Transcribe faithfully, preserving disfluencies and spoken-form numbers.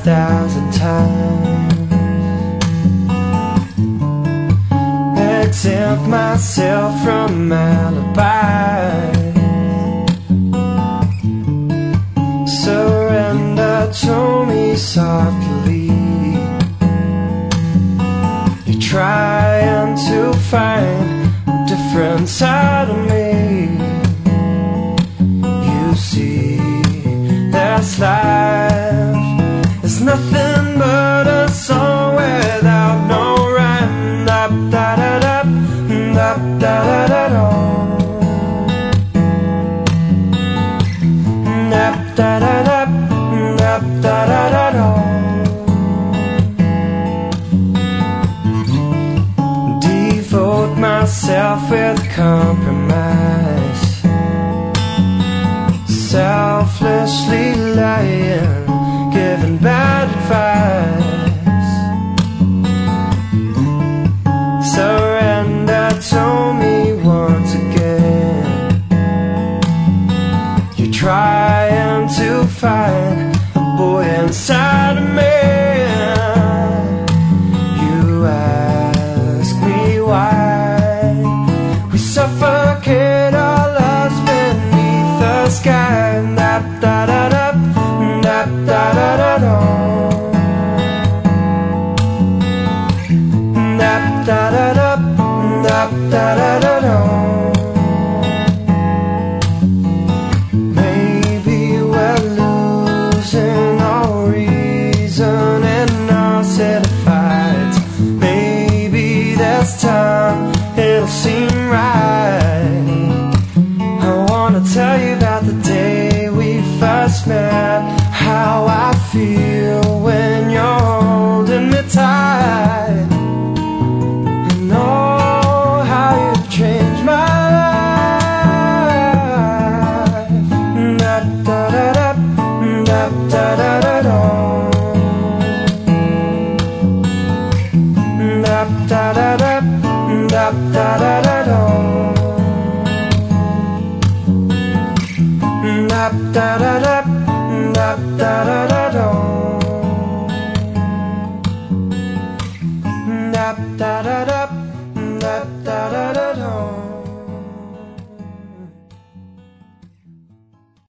thousand times, exempt myself from alibis, surrender to me softly. You're trying to find a different side of me. You see, this life is nothing but a song without no rhyme. Dap da da da, dap da da da da, dap da da da, dap da da da da. Devote myself with compromise, selflessly lying, giving bad advice. Surrender to me once again. You're trying to find a boy inside of me. You ask me why we suffocate our lives beneath the sky. Dap da da da, dap da da da da, dap da da da, dap da da da da. Maybe we're losing all reason and all set of fights. Maybe this time it'll seem right. I wanna tell you about the day we first met, how I feel when you're holding me tight, and oh, how you've changed my life. Dap da da da, dap da da da da, dap da da da, dap da da da da, dap da da da, dap da da da da.